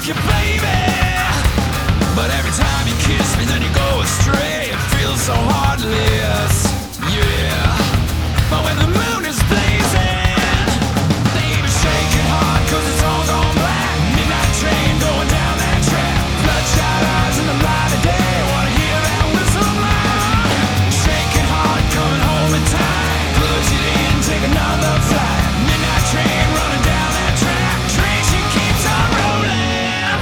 rock you, baby. But every time you kiss me, then you go astray. It feels so heartless, yeah. But when the moon is blazing, baby, shake it hard, 'cause it's all gone black. Midnight train going down that track. Bloodshot eyes in the light of day. Wanna hear that whistle blow? Shake it hard, coming home in time. Push it in, take another flight. Midnight train running down that track. Train, she keeps on rolling.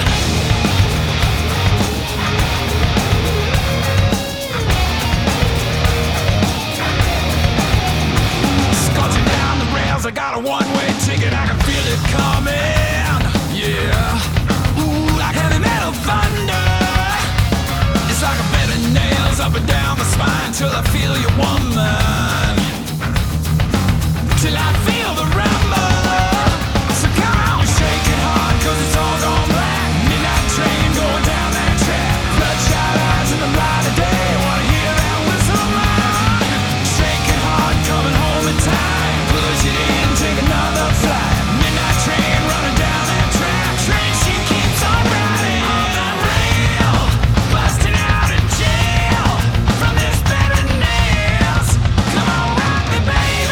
Scorching down the rails, I got a one-way ticket. I can feel it coming, yeah. Ooh, like heavy metal thunder. It's like a bed of nails up and down my spine till I feel you, woman. Till I feel the rumble. So come on, shake it hard, 'cause it's all gone black. Midnight train going down that track. Bloodshot eyes in the light of day. Wanna hear that whistle blow? Shake it hard, coming home in time. Push it in, take another flight. Midnight train running down that track. Train, she keeps on riding on the rail. Busting out of jail from this bed of nails. Come on, rock me, baby.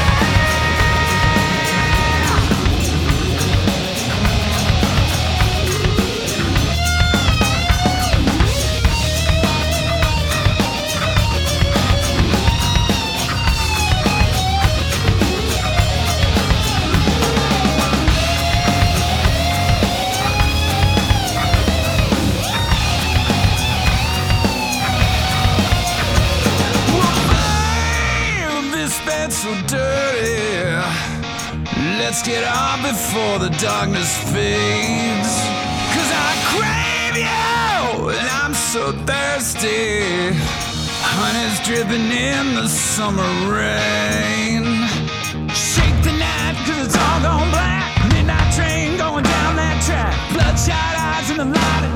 This bed's so dirty. Let's get on before the darkness fades. 'Cause I crave you, and I'm so thirsty. Honey's dripping in the summer rain. Shake the night, 'cause it's all gone black. Midnight train going down that track. Bloodshot eyes in the light